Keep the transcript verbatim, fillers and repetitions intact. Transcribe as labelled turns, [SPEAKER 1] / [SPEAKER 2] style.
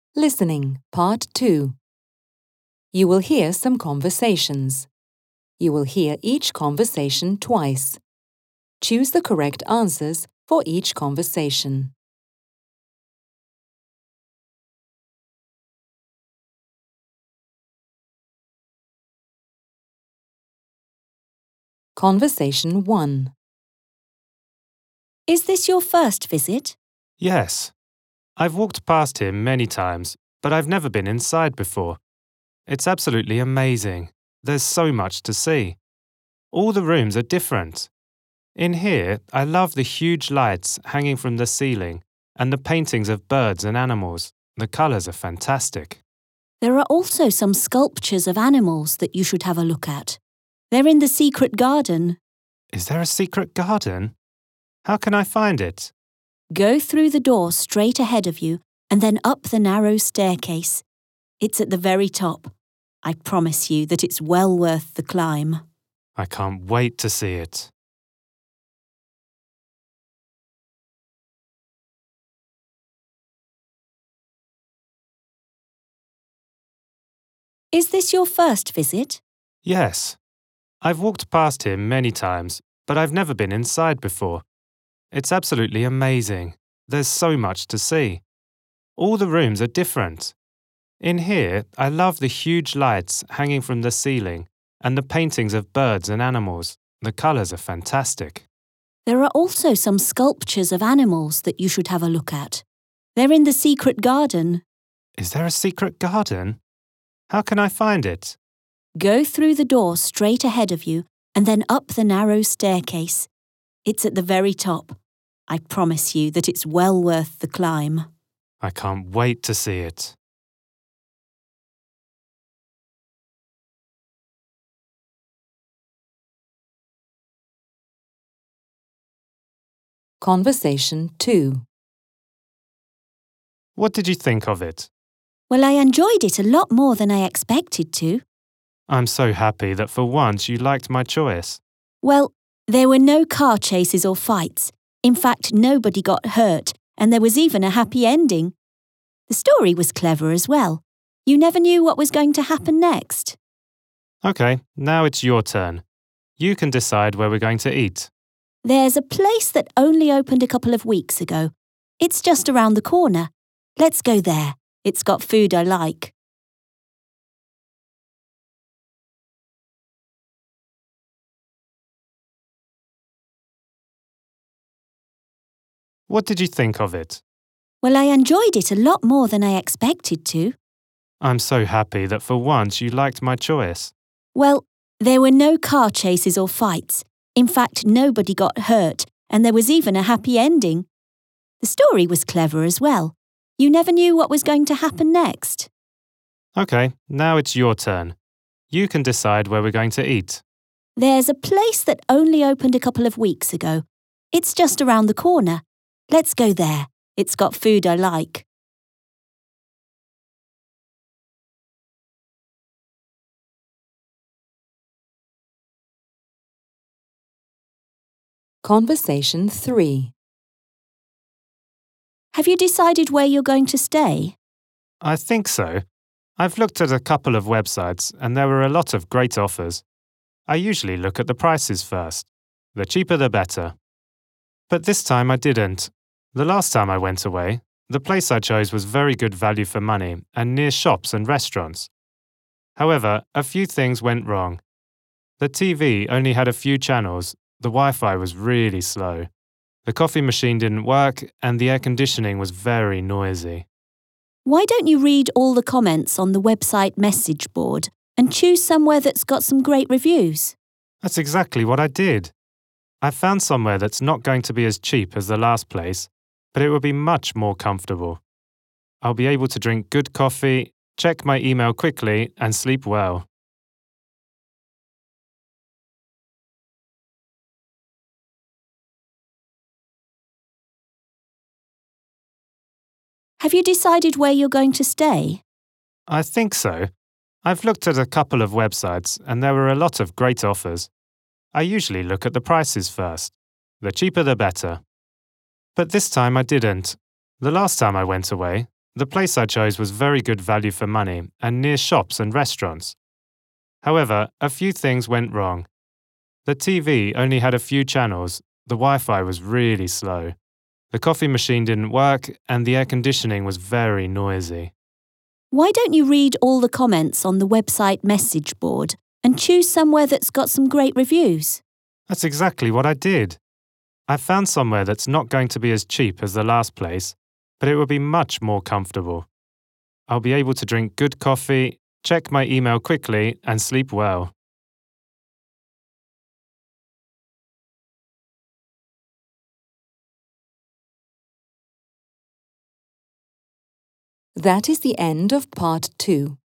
[SPEAKER 1] Listening, Part two. You will hear some conversations. You will hear each conversation twice. Choose the correct answers for each conversation. Conversation one. Is this your first visit?
[SPEAKER 2] Yes. I've walked past him many times, but I've never been inside before. It's absolutely amazing. There's so much to see. All the rooms are different. In here, I love the huge lights hanging from the ceiling and the paintings of birds and animals. The colours are fantastic.
[SPEAKER 3] There are also some sculptures of animals that you should have a look at. They're in the secret garden.
[SPEAKER 2] Is there a secret garden? How can I find it?
[SPEAKER 3] Go through the door straight ahead of you and then up the narrow staircase. It's at the very top. I promise you that it's well worth the climb.
[SPEAKER 2] I can't wait to see it.
[SPEAKER 3] Is this your first visit?
[SPEAKER 2] Yes. I've walked past him many times, but I've never been inside before. It's absolutely amazing. There's so much to see. All the rooms are different. In here, I love the huge lights hanging from the ceiling and the paintings of birds and animals. The colours are fantastic.
[SPEAKER 3] There are also some sculptures of animals that you should have a look at. They're in the secret garden.
[SPEAKER 2] Is there a secret garden? How can I find it?
[SPEAKER 3] Go through the door straight ahead of you and then up the narrow staircase. It's at the very top. I promise you that it's well worth the climb.
[SPEAKER 2] I can't wait to see it.
[SPEAKER 1] Conversation two.
[SPEAKER 2] What did you think of it?
[SPEAKER 3] Well, I enjoyed it a lot more than I expected to.
[SPEAKER 2] I'm so happy that for once you liked my choice.
[SPEAKER 3] Well, there were no car chases or fights. In fact, nobody got hurt, and there was even a happy ending. The story was clever as well. You never knew what was going to happen next.
[SPEAKER 2] Okay, now it's your turn. You can decide where we're going to eat.
[SPEAKER 3] There's a place that only opened a couple of weeks ago. It's just around the corner. Let's go there. It's got food I like.
[SPEAKER 2] What did you think of it?
[SPEAKER 3] Well, I enjoyed it a lot more than I expected to.
[SPEAKER 2] I'm so happy that for once you liked my choice.
[SPEAKER 3] Well, there were no car chases or fights. In fact, nobody got hurt, and there was even a happy ending. The story was clever as well. You never knew what was going to happen next.
[SPEAKER 2] Okay, now it's your turn. You can decide where we're going to eat.
[SPEAKER 3] There's a place that only opened a couple of weeks ago. It's just around the corner. Let's go there. It's got food I like.
[SPEAKER 1] Conversation three.
[SPEAKER 3] Have you decided where you're going to stay?
[SPEAKER 2] I think so. I've looked at a couple of websites and there were a lot of great offers. I usually look at the prices first. The cheaper the better. But this time I didn't. The last time I went away, the place I chose was very good value for money and near shops and restaurants. However, a few things went wrong. The T V only had a few channels, the Wi-Fi was really slow. The coffee machine didn't work and the air conditioning was very noisy.
[SPEAKER 3] Why don't you read all the comments on the website message board and choose somewhere that's got some great reviews?
[SPEAKER 2] That's exactly what I did. I found somewhere that's not going to be as cheap as the last place, but it will be much more comfortable. I'll be able to drink good coffee, check my email quickly, and sleep well.
[SPEAKER 3] Have you decided where you're going to stay?
[SPEAKER 2] I think so. I've looked at a couple of websites and there were a lot of great offers. I usually look at the prices first. The cheaper the better. But this time I didn't. The last time I went away, The place I chose was very good value for money and near shops and restaurants. However, a few things went wrong. The T V only had a few channels, the Wi-Fi was really slow, the coffee machine didn't work, and the air conditioning was very noisy.
[SPEAKER 3] Why don't you read all the comments on the website message board and choose somewhere that's got some great reviews?
[SPEAKER 2] That's exactly what I did. I found somewhere that's not going to be as cheap as the last place, but it will be much more comfortable. I'll be able to drink good coffee, check my email quickly, and sleep well.
[SPEAKER 1] That is the end of part two.